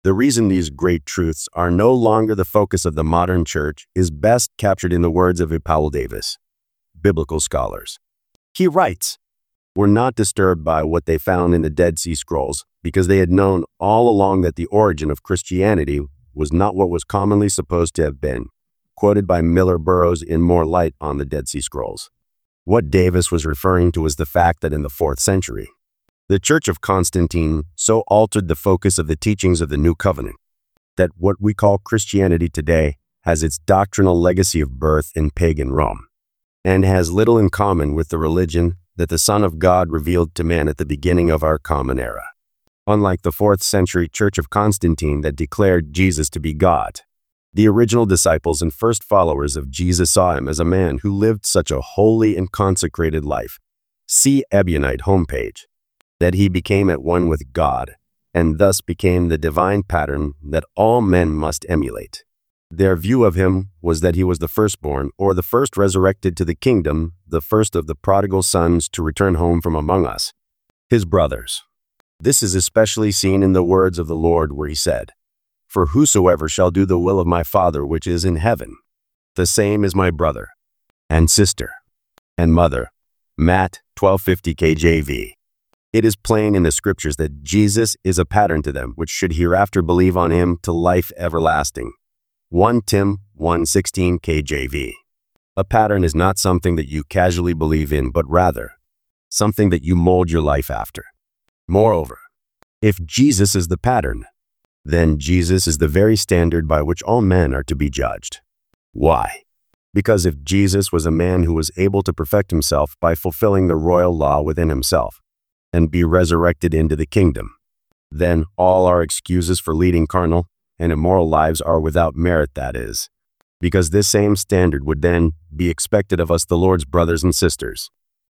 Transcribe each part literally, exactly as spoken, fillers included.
The reason these great truths are no longer the focus of the modern church is best captured in the words of E. Powell Davis, biblical scholars. He writes, "Were not disturbed by what they found in the Dead Sea Scrolls, because they had known all along that the origin of Christianity was not what was commonly supposed to have been," quoted by Miller Burrows in More Light on the Dead Sea Scrolls. What Davis was referring to was the fact that in the fourth century, the Church of Constantine so altered the focus of the teachings of the New Covenant that what we call Christianity today has its doctrinal legacy of birth in pagan Rome, and has little in common with the religion that the Son of God revealed to man at the beginning of our common era. Unlike the fourth century Church of Constantine that declared Jesus to be God, the original disciples and first followers of Jesus saw him as a man who lived such a holy and consecrated life, see Ebionite homepage, that he became at one with God, and thus became the divine pattern that all men must emulate. Their view of him was that he was the firstborn, or the first resurrected to the kingdom, the first of the prodigal sons to return home from among us, his brothers. This is especially seen in the words of the Lord where he said, "For whosoever shall do the will of my Father which is in heaven, the same is my brother, and sister, and mother." Matt twelve fifty K J V. It is plain in the scriptures that Jesus is a pattern to them which should hereafter believe on him to life everlasting. First Timothy one sixteen K J V. A pattern is not something that you casually believe in, but rather something that you mold your life after. Moreover, if Jesus is the pattern, then Jesus is the very standard by which all men are to be judged. Why? Because if Jesus was a man who was able to perfect himself by fulfilling the royal law within himself and be resurrected into the kingdom, then all our excuses for leading carnal and immoral lives are without merit, that is, because this same standard would then be expected of us, the Lord's brothers and sisters.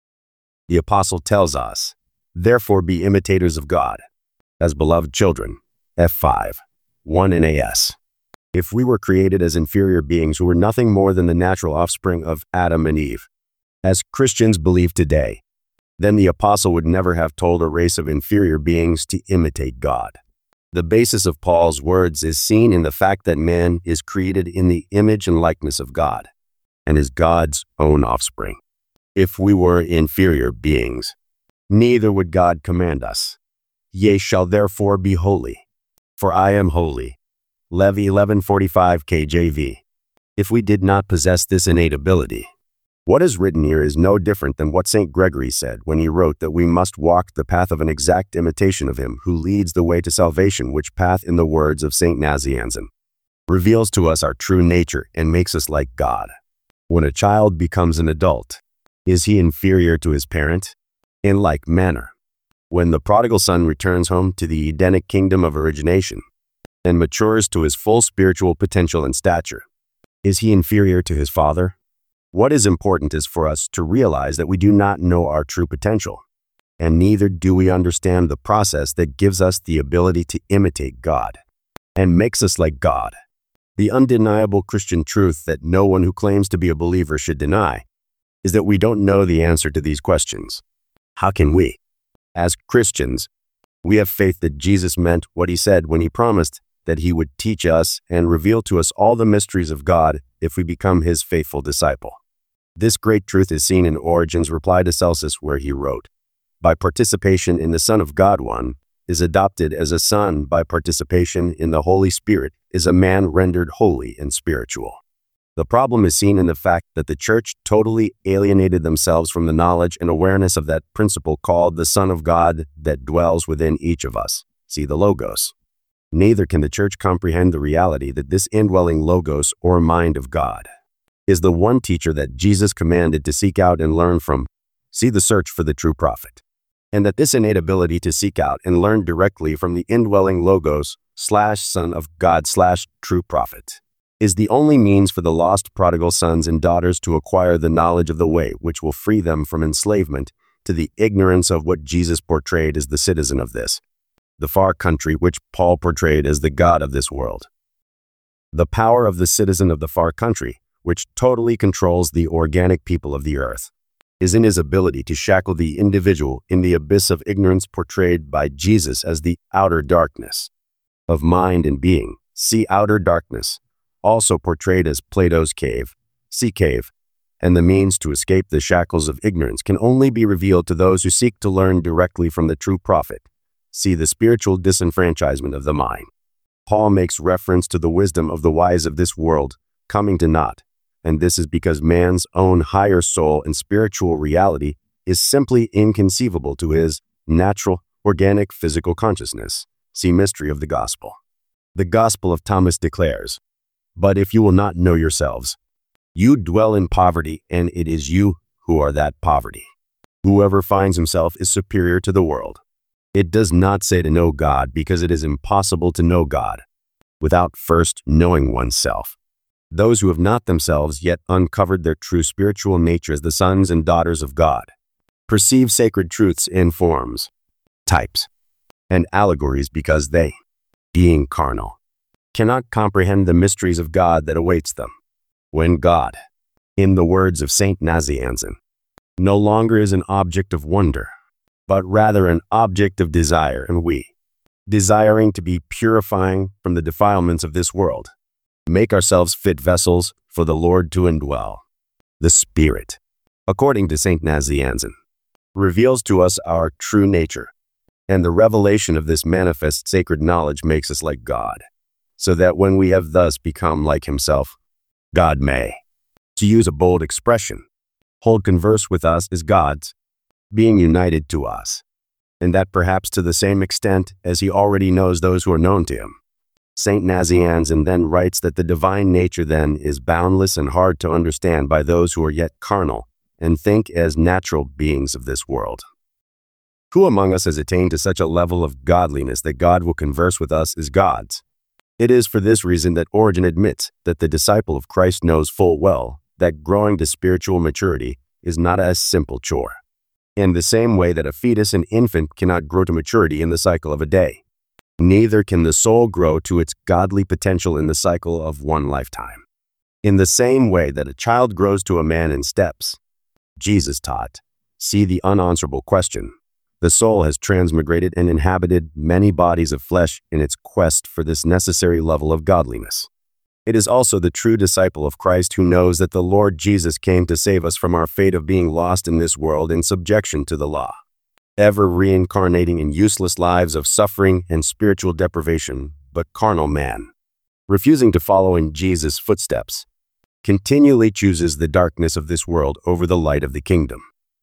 The apostle tells us, "Therefore be imitators of God, as beloved children." F five, one N A S. If we were created as inferior beings who were nothing more than the natural offspring of Adam and Eve, as Christians believe today, then the apostle would never have told a race of inferior beings to imitate God. The basis of Paul's words is seen in the fact that man is created in the image and likeness of God, and is God's own offspring. If we were inferior beings, neither would God command us, "Ye shall therefore be holy, for I am holy." Levi eleven forty-five K J V. If we did not possess this innate ability, what is written here is no different than what Saint Gregory said when he wrote that we must walk the path of an exact imitation of him who leads the way to salvation, which path, in the words of Saint Nazianzen, reveals to us our true nature and makes us like God. When a child becomes an adult, is he inferior to his parent? In like manner, when the prodigal son returns home to the Edenic kingdom of origination and matures to his full spiritual potential and stature, is he inferior to his father? What is important is for us to realize that we do not know our true potential, and neither do we understand the process that gives us the ability to imitate God and makes us like God. The undeniable Christian truth that no one who claims to be a believer should deny is that we don't know the answer to these questions. How can we? As Christians, we have faith that Jesus meant what he said when he promised that he would teach us and reveal to us all the mysteries of God if we become his faithful disciple. This great truth is seen in Origen's reply to Celsus, where he wrote, "By participation in the Son of God, one is adopted as a son. By participation in the Holy Spirit is a man rendered holy and spiritual." The problem is seen in the fact that the church totally alienated themselves from the knowledge and awareness of that principle called the Son of God that dwells within each of us. See the Logos. Neither can the church comprehend the reality that this indwelling Logos, or mind of God, is the one teacher that Jesus commanded to seek out and learn from. See the search for the true prophet. And that this innate ability to seek out and learn directly from the indwelling Logos slash Son of God slash true prophet is the only means for the lost prodigal sons and daughters to acquire the knowledge of the way which will free them from enslavement to the ignorance of what Jesus portrayed as the citizen of this, the far country which Paul portrayed as the God of this world. The power of the citizen of the far country, which totally controls the organic people of the earth, is in his ability to shackle the individual in the abyss of ignorance portrayed by Jesus as the outer darkness. of mind and being, see outer darkness, also portrayed as Plato's cave, see cave, and the means to escape the shackles of ignorance can only be revealed to those who seek to learn directly from the true prophet. See the spiritual disenfranchisement of the mind. Paul makes reference to the wisdom of the wise of this world coming to naught, and this is because man's own higher soul and spiritual reality is simply inconceivable to his natural, organic, physical consciousness. See Mystery of the Gospel. The Gospel of Thomas declares, "But if you will not know yourselves, you dwell in poverty, and it is you who are that poverty. Whoever finds himself is superior to the world." It does not say to know God because it is impossible to know God without first knowing oneself. Those who have not themselves yet uncovered their true spiritual nature as the sons and daughters of God perceive sacred truths in forms, types, and allegories because they, being carnal, cannot comprehend the mysteries of God that awaits them. When God, in the words of Saint Nazianzen, no longer is an object of wonder, but rather an object of desire, and we, desiring to be purifying from the defilements of this world, make ourselves fit vessels for the Lord to indwell. The Spirit, according to Saint Nazianzen, reveals to us our true nature, and the revelation of this manifest sacred knowledge makes us like God, so that when we have thus become like himself, God may, to use a bold expression, hold converse with us as gods, being united to us, and that perhaps to the same extent as he already knows those who are known to him. Saint Nazianzen then writes that the divine nature then is boundless and hard to understand by those who are yet carnal and think as natural beings of this world. Who among us has attained to such a level of godliness that God will converse with us as gods? It is for this reason that Origen admits that the disciple of Christ knows full well that growing to spiritual maturity is not a simple chore. In the same way that a fetus and infant cannot grow to maturity in the cycle of a day, neither can the soul grow to its godly potential in the cycle of one lifetime. In the same way that a child grows to a man in steps, Jesus taught, see the unanswerable question, the soul has transmigrated and inhabited many bodies of flesh in its quest for this necessary level of godliness. It is also the true disciple of Christ who knows that the Lord Jesus came to save us from our fate of being lost in this world in subjection to the law, ever reincarnating in useless lives of suffering and spiritual deprivation, but carnal man, refusing to follow in Jesus' footsteps, continually chooses the darkness of this world over the light of the kingdom.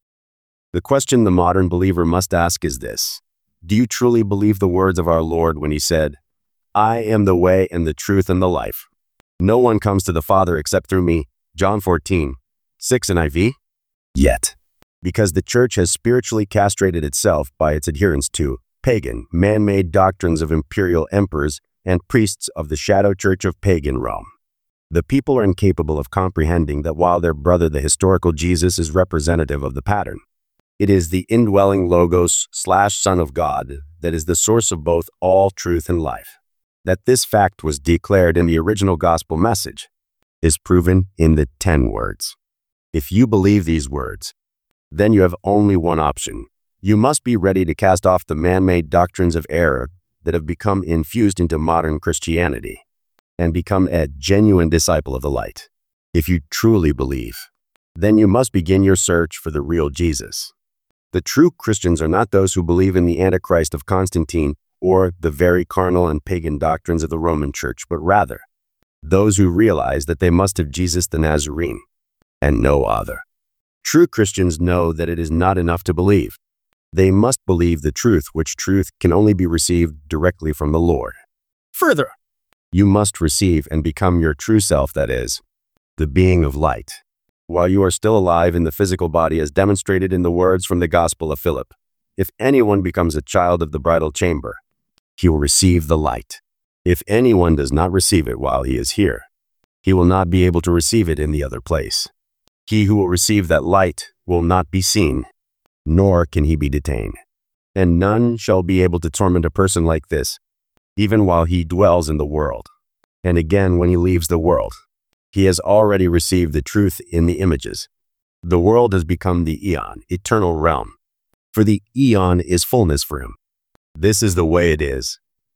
The question the modern believer must ask is this: do you truly believe the words of our Lord when he said, "I am the way and the truth and the life. No one comes to the Father except through me," John fourteen, six N I V? Yet, because the church has spiritually castrated itself by its adherence to pagan, man-made doctrines of imperial emperors and priests of the shadow church of pagan Rome, the people are incapable of comprehending that while their brother, the historical Jesus, is representative of the pattern, it is the indwelling Logos slash Son of God that is the source of both all truth and life. That this fact was declared in the original gospel message is proven in the ten words. If you believe these words, then you have only one option. You must be ready to cast off the man-made doctrines of error that have become infused into modern Christianity and become a genuine disciple of the light. If you truly believe, then you must begin your search for the real Jesus. The true Christians are not those who believe in the Antichrist of Constantine or the very carnal and pagan doctrines of the Roman Church, but rather those who realize that they must have Jesus the Nazarene and no other. True Christians know that it is not enough to believe. They must believe the truth, which truth can only be received directly from the Lord. Further, you must receive and become your true self, that is, the being of light, while you are still alive in the physical body, as demonstrated in the words from the Gospel of Philip. If anyone becomes a child of the bridal chamber, he will receive the light. If anyone does not receive it while he is here, he will not be able to receive it in the other place. He who will receive that light will not be seen, nor can he be detained. And none shall be able to torment a person like this, even while he dwells in the world. And again, when he leaves the world, he has already received the truth in the images. The world has become the eon, eternal realm, for the eon is fullness for him. This is the way it is,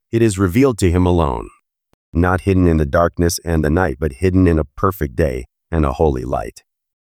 It is revealed to him alone, not hidden in the darkness and the night, but hidden in a perfect day and a holy light.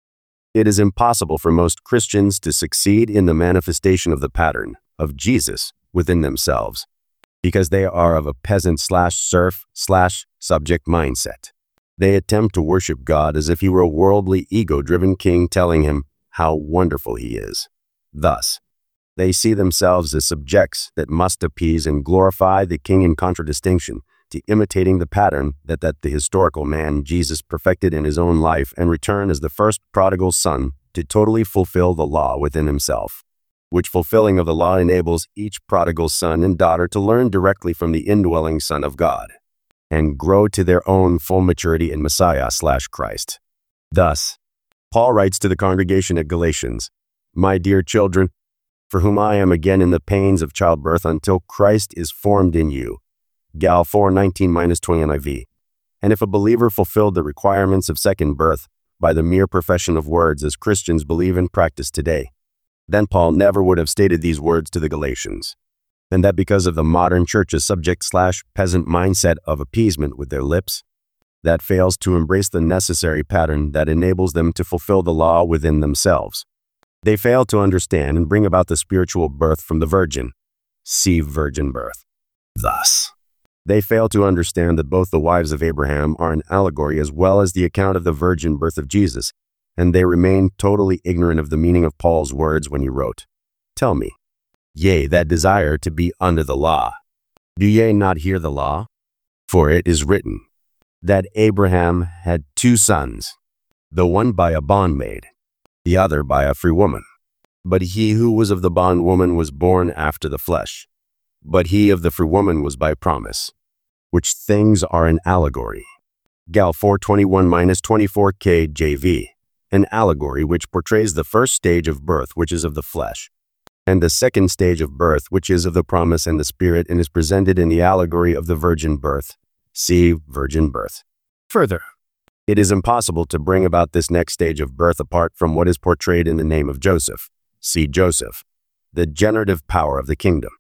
It is impossible for most Christians to succeed in the manifestation of the pattern of Jesus within themselves, because they are of a peasant slash serf slash subject mindset. They attempt to worship God as if he were a worldly, ego-driven king telling him how wonderful he is. Thus, they see themselves as subjects that must appease and glorify the king in contradistinction to imitating the pattern that, that the historical man Jesus perfected in his own life and returned as the first prodigal son to totally fulfill the law within himself, which fulfilling of the law enables each prodigal son and daughter to learn directly from the indwelling Son of God and grow to their own full maturity in Messiah slash Christ. Thus, Paul writes to the congregation at Galatians, "My dear children, for whom I am again in the pains of childbirth until Christ is formed in you." Gal four nineteen to twenty N I V. And if a believer fulfilled the requirements of second birth by the mere profession of words as Christians believe and practice today, then Paul never would have stated these words to the Galatians. And that because of the modern church's subject slash peasant mindset of appeasement with their lips, that fails to embrace the necessary pattern that enables them to fulfill the law within themselves. They fail to understand and bring about the spiritual birth from the virgin. See virgin birth. Thus, they fail to understand that both the wives of Abraham are an allegory as well as the account of the virgin birth of Jesus, and they remain totally ignorant of the meaning of Paul's words when he wrote, "Tell me, ye that desire to be under the law, do ye not hear the law? For it is written, that Abraham had two sons, the one by a bondmaid, the other by a free woman. But he who was of the bondwoman was born after the flesh, but he of the free woman was by promise, which things are an allegory." Gal four twenty-one to twenty-four K J V. An allegory which portrays the first stage of birth, which is of the flesh, and the second stage of birth, which is of the promise and the Spirit, and is presented in the allegory of the virgin birth. See virgin birth. Further, it is impossible to bring about this next stage of birth apart from what is portrayed in the name of Joseph. See Joseph, the generative power of the kingdom.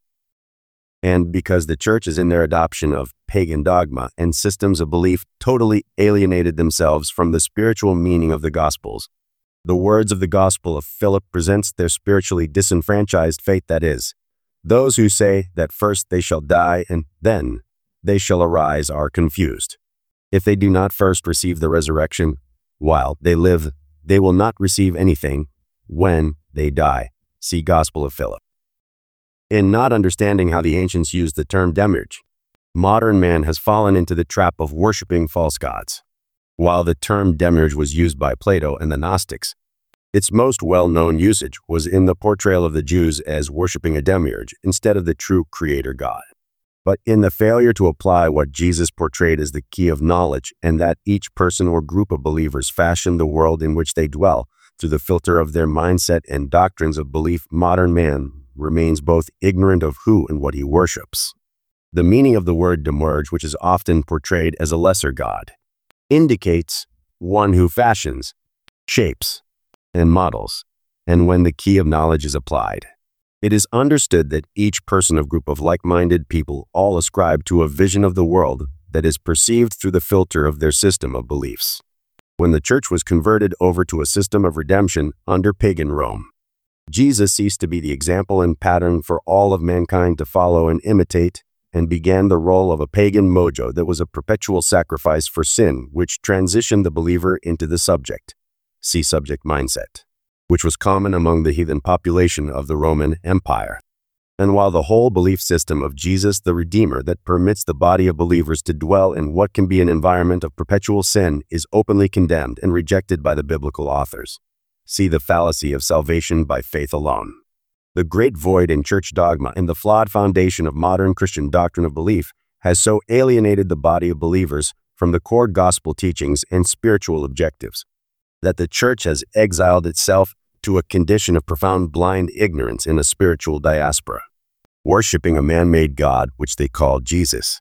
And because the church is in their adoption of pagan dogma and systems of belief totally alienated themselves from the spiritual meaning of the Gospels, the words of the Gospel of Philip presents their spiritually disenfranchised faith, that is, those who say that first they shall die and then they shall arise are confused. If they do not first receive the resurrection while they live, they will not receive anything when they die. See Gospel of Philip. In not understanding how the ancients used the term demiurge, modern man has fallen into the trap of worshiping false gods. While the term demiurge was used by Plato and the Gnostics, its most well-known usage was in the portrayal of the Jews as worshiping a demiurge instead of the true creator God. But in the failure to apply what Jesus portrayed as the key of knowledge, and that each person or group of believers fashion the world in which they dwell through the filter of their mindset and doctrines of belief, modern man remains both ignorant of who and what he worships. The meaning of the word demiurge, which is often portrayed as a lesser god, indicates one who fashions, shapes, and models, and when the key of knowledge is applied, it is understood that each person or group of like-minded people all ascribe to a vision of the world that is perceived through the filter of their system of beliefs. When the church was converted over to a system of redemption under pagan Rome, Jesus ceased to be the example and pattern for all of mankind to follow and imitate, and began the role of a pagan mojo that was a perpetual sacrifice for sin, which transitioned the believer into the subject. See subject mindset, which was common among the heathen population of the Roman Empire. And while the whole belief system of Jesus the Redeemer that permits the body of believers to dwell in what can be an environment of perpetual sin is openly condemned and rejected by the biblical authors. See the fallacy of salvation by faith alone. The great void in church dogma and the flawed foundation of modern Christian doctrine of belief has so alienated the body of believers from the core gospel teachings and spiritual objectives that the church has exiled itself to a condition of profound blind ignorance in a spiritual diaspora, worshiping a man-made God which they call Jesus.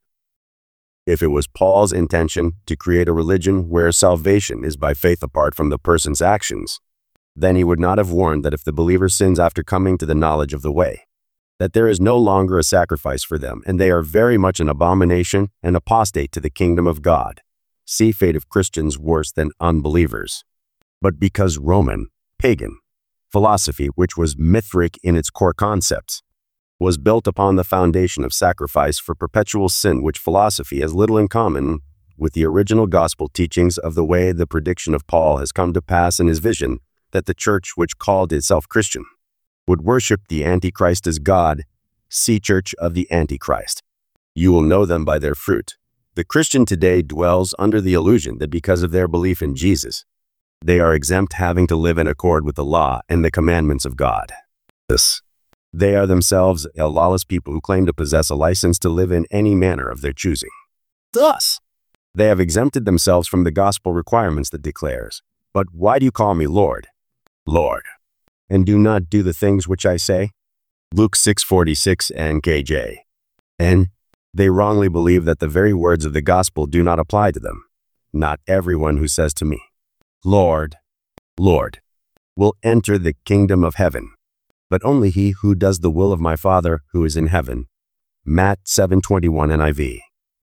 If it was Paul's intention to create a religion where salvation is by faith apart from the person's actions, then he would not have warned that if the believer sins after coming to the knowledge of the way, that there is no longer a sacrifice for them, and they are very much an abomination and apostate to the kingdom of God. See fate of Christians worse than unbelievers. But because Roman, pagan, philosophy, which was Mithric in its core concepts, was built upon the foundation of sacrifice for perpetual sin, which philosophy has little in common with the original gospel teachings of the way the prediction of Paul has come to pass in his vision that the church, which called itself Christian, would worship the Antichrist as God. See Church of the Antichrist. You will know them by their fruit. The Christian today dwells under the illusion that because of their belief in Jesus, they are exempt having to live in accord with the law and the commandments of God. This. They are themselves a lawless people who claim to possess a license to live in any manner of their choosing. Thus, they have exempted themselves from the gospel requirements that declares, "But why do you call me Lord, Lord, and do not do the things which I say?" Luke six forty-six and K J. And they wrongly believe that the very words of the gospel do not apply to them. Not everyone who says to me, "Lord, Lord," will enter the kingdom of heaven, but only he who does the will of my Father who is in heaven. Matt seven twenty-one N I V.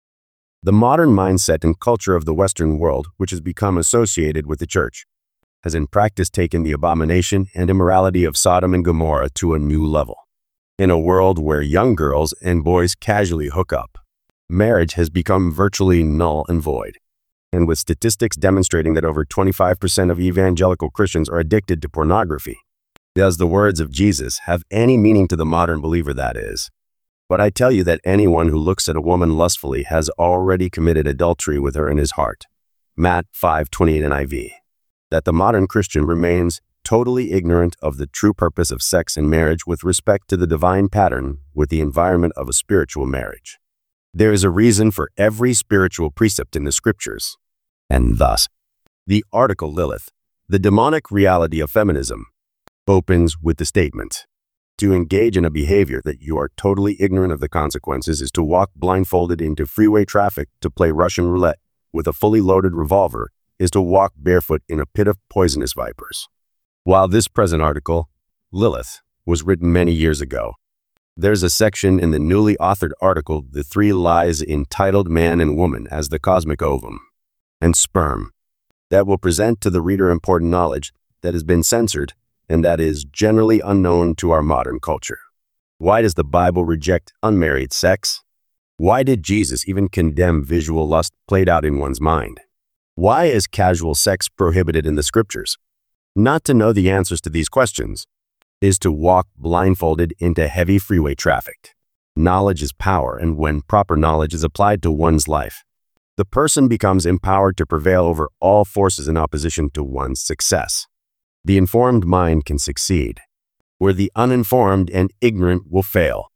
The modern mindset and culture of the Western world, which has become associated with the church, has in practice taken the abomination and immorality of Sodom and Gomorrah to a new level. In a world where young girls and boys casually hook up, marriage has become virtually null and void. And with statistics demonstrating that over twenty-five percent of evangelical Christians are addicted to pornography, does the words of Jesus have any meaning to the modern believer, that is? But I tell you that anyone who looks at a woman lustfully has already committed adultery with her in his heart. Matt five twenty-eight N I V. That the modern Christian remains totally ignorant of the true purpose of sex and marriage with respect to the divine pattern with the environment of a spiritual marriage. There is a reason for every spiritual precept in the scriptures. And thus, the article Lilith, the demonic reality of feminism, opens with the statement, "To engage in a behavior that you are totally ignorant of the consequences is to walk blindfolded into freeway traffic to play Russian roulette with a fully loaded revolver is to walk barefoot in a pit of poisonous vipers." While this present article, Lilith, was written many years ago, there's a section in the newly authored article, The Three Lies, entitled Man and Woman as the Cosmic Ovum and Sperm, that will present to the reader important knowledge that has been censored and that is generally unknown to our modern culture. Why does the Bible reject unmarried sex? Why did Jesus even condemn visual lust played out in one's mind? Why is casual sex prohibited in the scriptures? Not to know the answers to these questions is to walk blindfolded into heavy freeway traffic. Knowledge is power, and when proper knowledge is applied to one's life, the person becomes empowered to prevail over all forces in opposition to one's success. The informed mind can succeed, where the uninformed and ignorant will fail.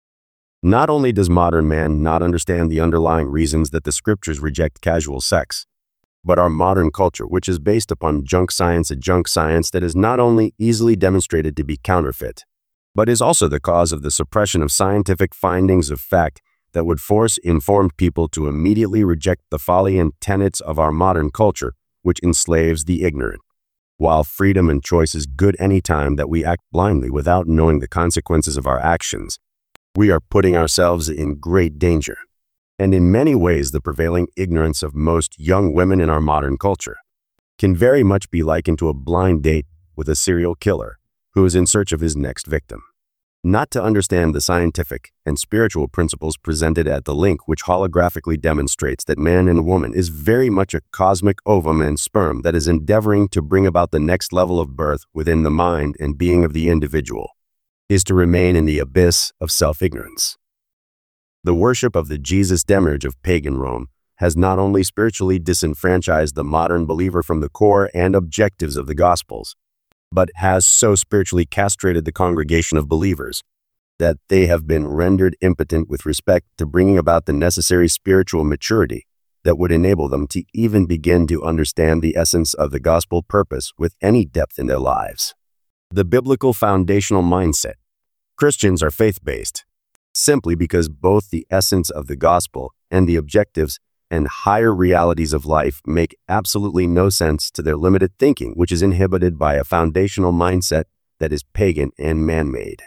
Not only does modern man not understand the underlying reasons that the scriptures reject casual sex, but our modern culture, which is based upon junk science, a junk science that is not only easily demonstrated to be counterfeit, but is also the cause of the suppression of scientific findings of fact that would force informed people to immediately reject the folly and tenets of our modern culture, which enslaves the ignorant. While freedom and choice is good any time that we act blindly without knowing the consequences of our actions, we are putting ourselves in great danger. And in many ways, the prevailing ignorance of most young women in our modern culture can very much be likened to a blind date with a serial killer who is in search of his next victim. Not to understand the scientific and spiritual principles presented at the link, which holographically demonstrates that man and woman is very much a cosmic ovum and sperm that is endeavoring to bring about the next level of birth within the mind and being of the individual, is to remain in the abyss of self-ignorance. The worship of the Jesus demiurge of pagan Rome has not only spiritually disenfranchised the modern believer from the core and objectives of the Gospels, but has so spiritually castrated the congregation of believers that they have been rendered impotent with respect to bringing about the necessary spiritual maturity that would enable them to even begin to understand the essence of the gospel purpose with any depth in their lives. The biblical foundational mindset. Christians are faith-based, simply because both the essence of the gospel and the objectives and higher realities of life make absolutely no sense to their limited thinking, which is inhibited by a foundational mindset that is pagan and man-made.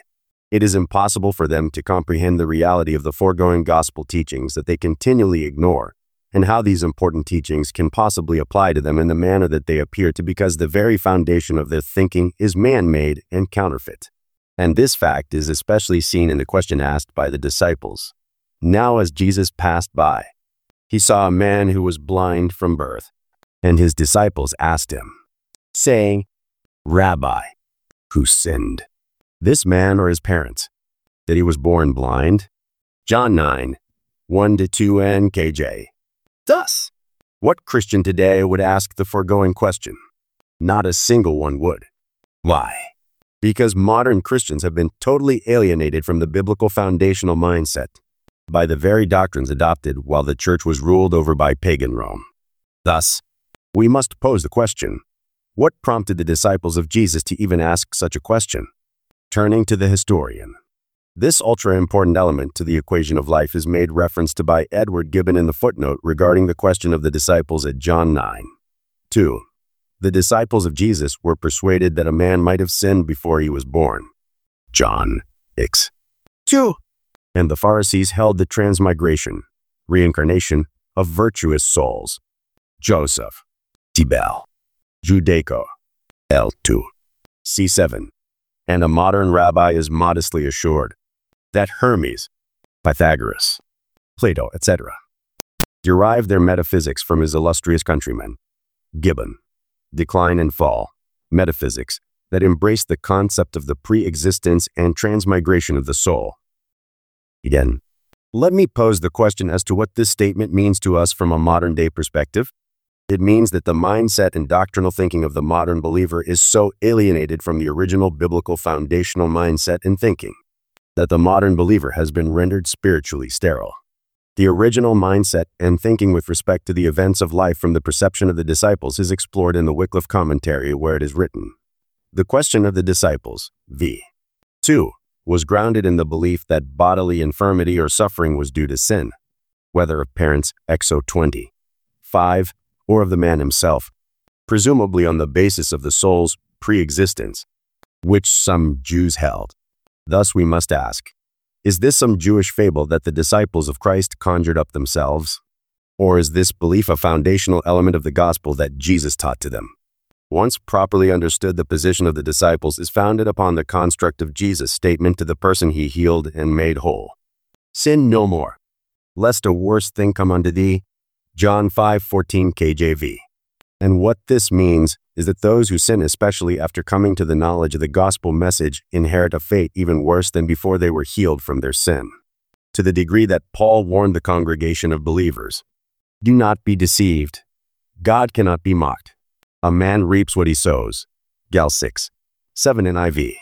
It is impossible for them to comprehend the reality of the foregoing gospel teachings that they continually ignore, and how these important teachings can possibly apply to them in the manner that they appear to, because the very foundation of their thinking is man-made and counterfeit. And this fact is especially seen in the question asked by the disciples. Now as Jesus passed by, he saw a man who was blind from birth, and his disciples asked him, saying, Rabbi, who sinned, this man or his parents, that he was born blind? John nine, one to two N K J. Thus, what Christian today would ask the foregoing question? Not a single one would. Why? Because modern Christians have been totally alienated from the biblical foundational mindset by the very doctrines adopted while the church was ruled over by pagan Rome. Thus, we must pose the question, what prompted the disciples of Jesus to even ask such a question? Turning to the historian. This ultra-important element to the equation of life is made reference to by Edward Gibbon in the footnote regarding the question of the disciples at John nine. two. The disciples of Jesus were persuaded that a man might have sinned before he was born. John six. two. And the Pharisees held the transmigration, reincarnation, of virtuous souls. Joseph. Tibel. Judaico. L two. C seven. And a modern rabbi is modestly assured that Hermes, Pythagoras, Plato, et cetera derived their metaphysics from his illustrious countrymen. Gibbon, Decline and Fall, Metaphysics, that embraced the concept of the pre-existence and transmigration of the soul. Again, let me pose the question as to what this statement means to us from a modern-day perspective. It means that the mindset and doctrinal thinking of the modern believer is so alienated from the original biblical foundational mindset and thinking that the modern believer has been rendered spiritually sterile. The original mindset and thinking with respect to the events of life from the perception of the disciples is explored in the Wycliffe commentary, where it is written, the question of the disciples, v. two, was grounded in the belief that bodily infirmity or suffering was due to sin, whether of parents, Exo twenty, five, or of the man himself, presumably on the basis of the soul's pre-existence, which some Jews held. Thus we must ask, is this some Jewish fable that the disciples of Christ conjured up themselves? Or is this belief a foundational element of the gospel that Jesus taught to them? Once properly understood, the position of the disciples is founded upon the construct of Jesus' statement to the person he healed and made whole. Sin no more, lest a worse thing come unto thee. John five fourteen K J V. And what this means is that those who sin, especially after coming to the knowledge of the gospel message, inherit a fate even worse than before they were healed from their sin. To the degree that Paul warned the congregation of believers, do not be deceived. God cannot be mocked. A man reaps what he sows. Gal six, seven N I V.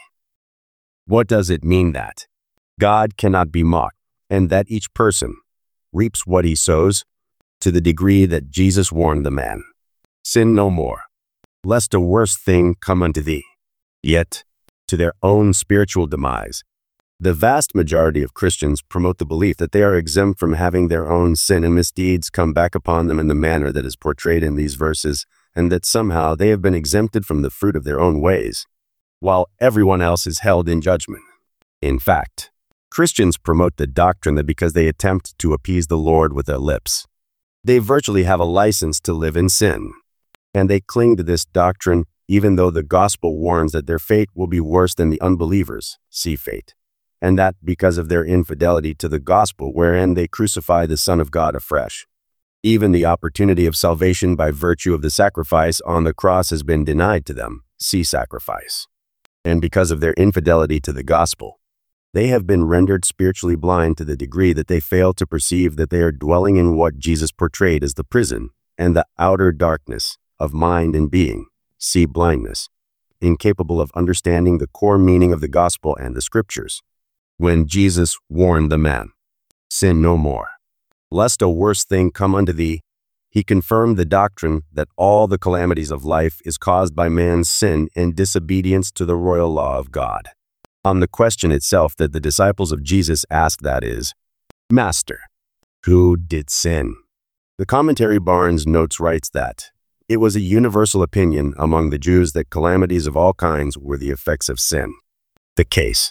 What does it mean that God cannot be mocked, and that each person reaps what he sows? To the degree that Jesus warned the man, sin no more, lest a worse thing come unto thee. Yet, to their own spiritual demise, the vast majority of Christians promote the belief that they are exempt from having their own sin and misdeeds come back upon them in the manner that is portrayed in these verses, and that somehow they have been exempted from the fruit of their own ways, while everyone else is held in judgment. In fact, Christians promote the doctrine that because they attempt to appease the Lord with their lips, they virtually have a license to live in sin. And they cling to this doctrine even though the gospel warns that their fate will be worse than the unbelievers, see fate, and that because of their infidelity to the gospel wherein they crucify the Son of God afresh, even the opportunity of salvation by virtue of the sacrifice on the cross has been denied to them, see sacrifice. And because of their infidelity to the gospel, they have been rendered spiritually blind to the degree that they fail to perceive that they are dwelling in what Jesus portrayed as the prison and the outer darkness of mind and being, see blindness, incapable of understanding the core meaning of the gospel and the scriptures. When Jesus warned the man, sin no more, lest a worse thing come unto thee, he confirmed the doctrine that all the calamities of life is caused by man's sin and disobedience to the royal law of God. On the question itself that the disciples of Jesus asked, that is, Master, who did sin? The commentary Barnes notes writes that it was a universal opinion among the Jews that calamities of all kinds were the effects of sin. The case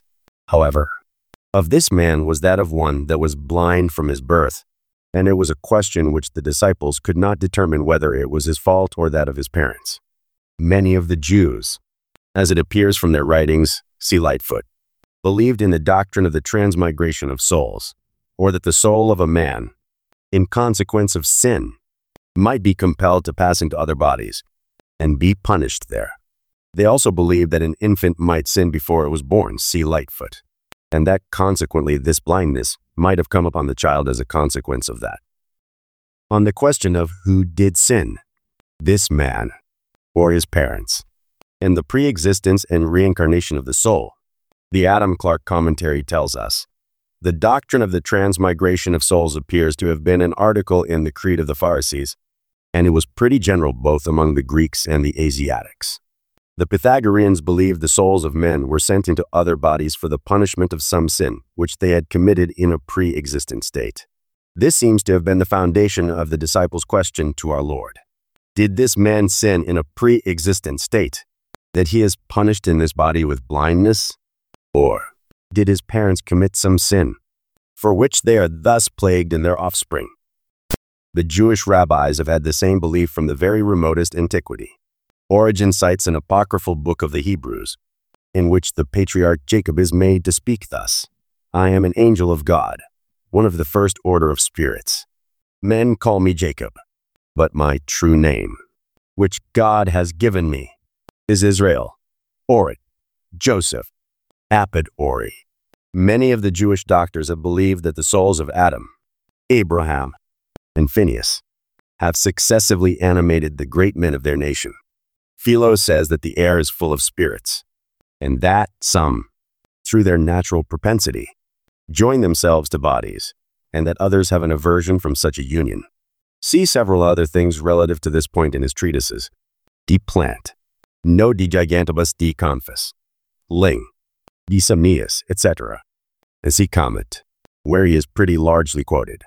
However, of this man was that of one that was blind from his birth, and it was a question which the disciples could not determine whether it was his fault or that of his parents. Many of the Jews, as it appears from their writings, see Lightfoot, believed in the doctrine of the transmigration of souls, or that the soul of a man, in consequence of sin, might be compelled to pass into other bodies and be punished there. They also believed that an infant might sin before it was born, see Lightfoot, and that consequently this blindness might have come upon the child as a consequence of that. On the question of who did sin, this man or his parents, and the pre-existence and reincarnation of the soul, the Adam Clarke commentary tells us, the doctrine of the transmigration of souls appears to have been an article in the Creed of the Pharisees, and it was pretty general both among the Greeks and the Asiatics. The Pythagoreans believed the souls of men were sent into other bodies for the punishment of some sin, which they had committed in a pre-existent state. This seems to have been the foundation of the disciples' question to our Lord. Did this man sin in a pre-existent state, that he is punished in this body with blindness? Or did his parents commit some sin, for which they are thus plagued in their offspring? The Jewish rabbis have had the same belief from the very remotest antiquity. Origen cites an apocryphal book of the Hebrews, in which the patriarch Jacob is made to speak thus, I am an angel of God, one of the first order of spirits. Men call me Jacob, but my true name, which God has given me, is Israel, Orit, Joseph, Apid Ori. Many of the Jewish doctors have believed that the souls of Adam, Abraham, and Phineas have successively animated the great men of their nation. Philo says that the air is full of spirits, and that some, through their natural propensity, join themselves to bodies, and that others have an aversion from such a union. See several other things relative to this point in his treatises. De Plant, No de Gigantibus de Confis, Ling, De Somnius, et cetera, and see Comet, where he is pretty largely quoted.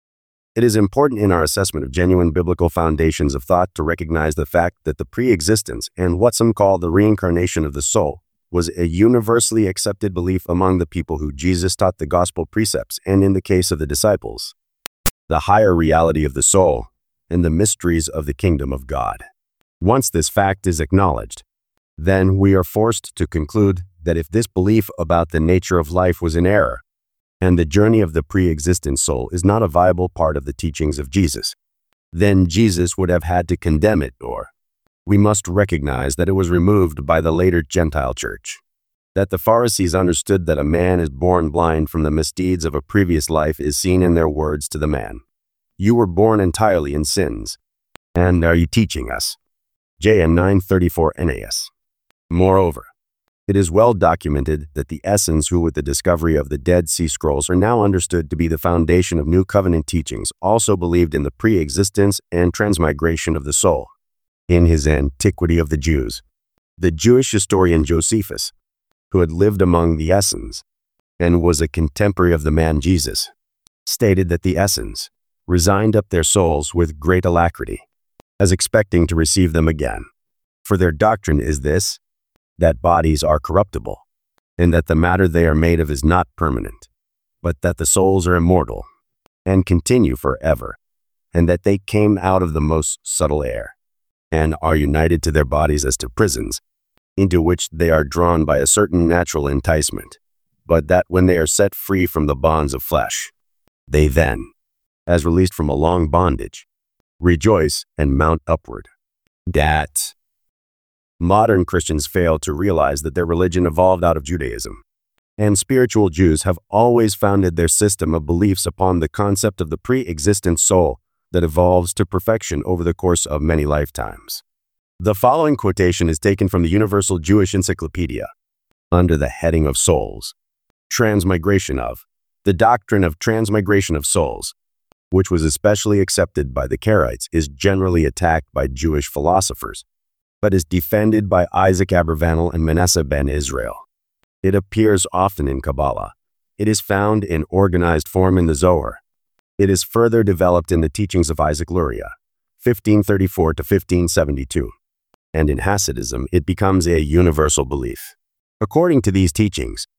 It is important in our assessment of genuine biblical foundations of thought to recognize the fact that the pre-existence and what some call the reincarnation of the soul was a universally accepted belief among the people who Jesus taught the gospel precepts, and in the case of the disciples, the higher reality of the soul and the mysteries of the kingdom of God. Once this fact is acknowledged, then we are forced to conclude that if this belief about the nature of life was in error, and the journey of the pre-existent soul is not a viable part of the teachings of Jesus, then Jesus would have had to condemn it, or we must recognize that it was removed by the later Gentile church. That the Pharisees understood that a man is born blind from the misdeeds of a previous life is seen in their words to the man. You were born entirely in sins, and are you teaching us? J N nine thirty-four N A S. Moreover, it is well documented that the Essenes who with the discovery of the Dead Sea Scrolls are now understood to be the foundation of New Covenant teachings also believed in the pre-existence and transmigration of the soul. In his Antiquity of the Jews, the Jewish historian Josephus, who had lived among the Essenes and was a contemporary of the man Jesus, stated that the Essenes resigned up their souls with great alacrity, as expecting to receive them again. For their doctrine is this, that bodies are corruptible, and that the matter they are made of is not permanent, but that the souls are immortal, and continue forever, and that they came out of the most subtle air, and are united to their bodies as to prisons, into which they are drawn by a certain natural enticement, but that when they are set free from the bonds of flesh, they then, as released from a long bondage, rejoice and mount upward. Dat. Modern Christians fail to realize that their religion evolved out of Judaism, and spiritual Jews have always founded their system of beliefs upon the concept of the pre-existent soul that evolves to perfection over the course of many lifetimes. The following quotation is taken from the Universal Jewish Encyclopedia, under the heading of Souls, Transmigration of, the doctrine of transmigration of souls, which was especially accepted by the Karaites, is generally attacked by Jewish philosophers, but is defended by Isaac Abravanel and Manasseh ben Israel. It appears often in Kabbalah. It is found in organized form in the Zohar. It is further developed in the teachings of Isaac Luria, fifteen thirty-four to fifteen seventy-two, and in Hasidism it becomes a universal belief. According to these teachings,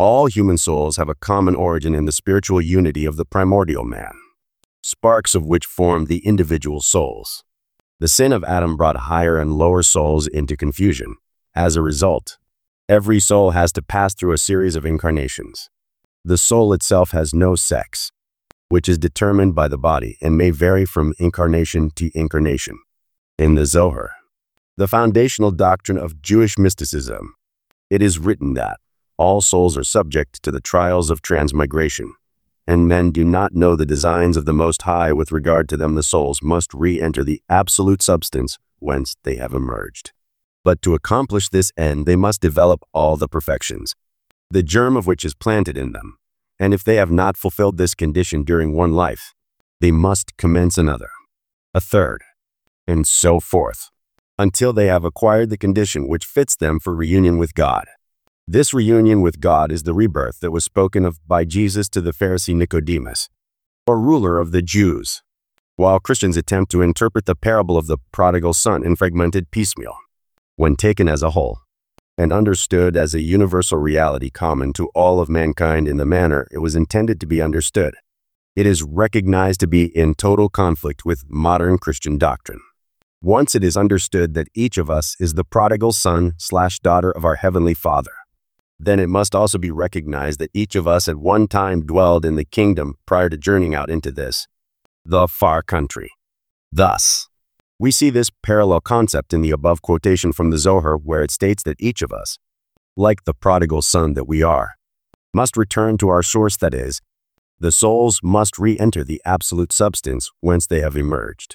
All human souls have a common origin in the spiritual unity of the primordial man, sparks of which form the individual souls. The sin of Adam brought higher and lower souls into confusion. As a result, every soul has to pass through a series of incarnations. The soul itself has no sex, which is determined by the body and may vary from incarnation to incarnation. In the Zohar, the foundational doctrine of Jewish mysticism, it is written that all souls are subject to the trials of transmigration, and men do not know the designs of the Most High with regard to them. The souls must re-enter the absolute substance whence they have emerged. But to accomplish this end, they must develop all the perfections, the germ of which is planted in them. And if they have not fulfilled this condition during one life, they must commence another, a third, and so forth, until they have acquired the condition which fits them for reunion with God. This reunion with God is the rebirth that was spoken of by Jesus to the Pharisee Nicodemus, or ruler of the Jews, while Christians attempt to interpret the parable of the prodigal son in fragmented piecemeal. When taken as a whole, and understood as a universal reality common to all of mankind in the manner it was intended to be understood, it is recognized to be in total conflict with modern Christian doctrine. Once it is understood that each of us is the prodigal son slash daughter of our Heavenly Father, then it must also be recognized that each of us at one time dwelled in the kingdom prior to journeying out into this, the far country. Thus, we see this parallel concept in the above quotation from the Zohar, where it states that each of us, like the prodigal son that we are, must return to our source, that is, the souls must re-enter the absolute substance whence they have emerged.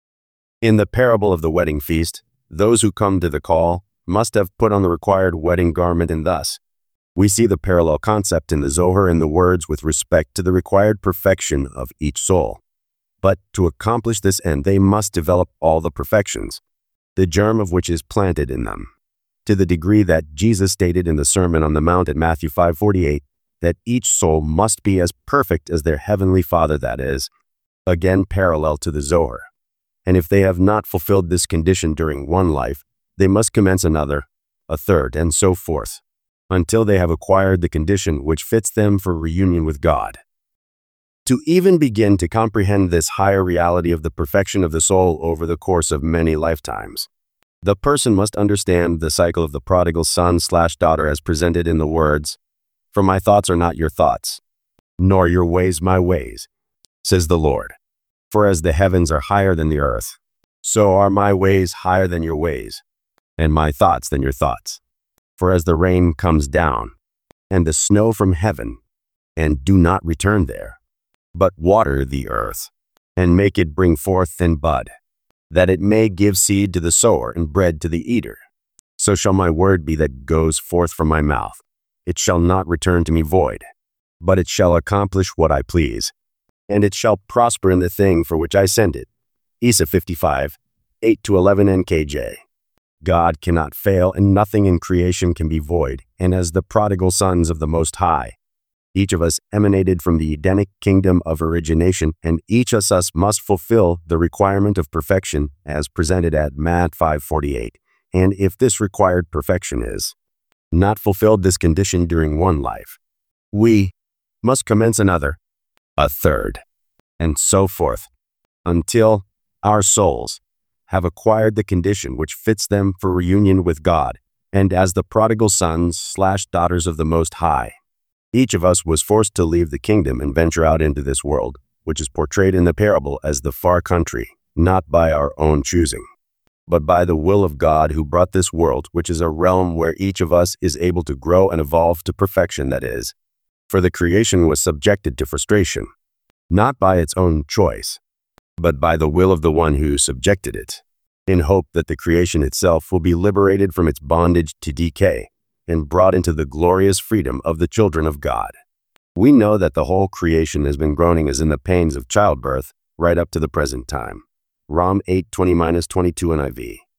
In the parable of the wedding feast, those who come to the call must have put on the required wedding garment, and thus, we see the parallel concept in the Zohar in the words with respect to the required perfection of each soul. But to accomplish this end, they must develop all the perfections, the germ of which is planted in them, to the degree that Jesus stated in the Sermon on the Mount at Matthew five forty-eight, that each soul must be as perfect as their Heavenly Father, that is, again parallel to the Zohar. And if they have not fulfilled this condition during one life, they must commence another, a third, and so forth, until they have acquired the condition which fits them for reunion with God. To even begin to comprehend this higher reality of the perfection of the soul over the course of many lifetimes, the person must understand the cycle of the prodigal son slash daughter as presented in the words, "For my thoughts are not your thoughts, nor your ways my ways, says the Lord. For as the heavens are higher than the earth, so are my ways higher than your ways, and my thoughts than your thoughts. For as the rain comes down, and the snow from heaven, and do not return there, but water the earth, and make it bring forth and bud, that it may give seed to the sower and bread to the eater, so shall my word be that goes forth from my mouth. It shall not return to me void, but it shall accomplish what I please, and it shall prosper in the thing for which I send it." Isa fifty-five, eight to eleven N K J. God cannot fail, and nothing in creation can be void, and as the prodigal sons of the Most High, each of us emanated from the Edenic kingdom of origination, and each of us must fulfill the requirement of perfection as presented at Matthew five forty-eight. And if this required perfection is not fulfilled this condition during one life, we must commence another, a third, and so forth, until our souls have acquired the condition which fits them for reunion with God, and as the prodigal sons slash daughters of the Most High, each of us was forced to leave the kingdom and venture out into this world, which is portrayed in the parable as the far country, not by our own choosing, but by the will of God who brought this world, which is a realm where each of us is able to grow and evolve to perfection, that is, for the creation was subjected to frustration, not by its own choice, but by the will of the one who subjected it, in hope that the creation itself will be liberated from its bondage to decay and brought into the glorious freedom of the children of God. We know that the whole creation has been groaning as in the pains of childbirth right up to the present time. Rom eight twenty to twenty-two N I V.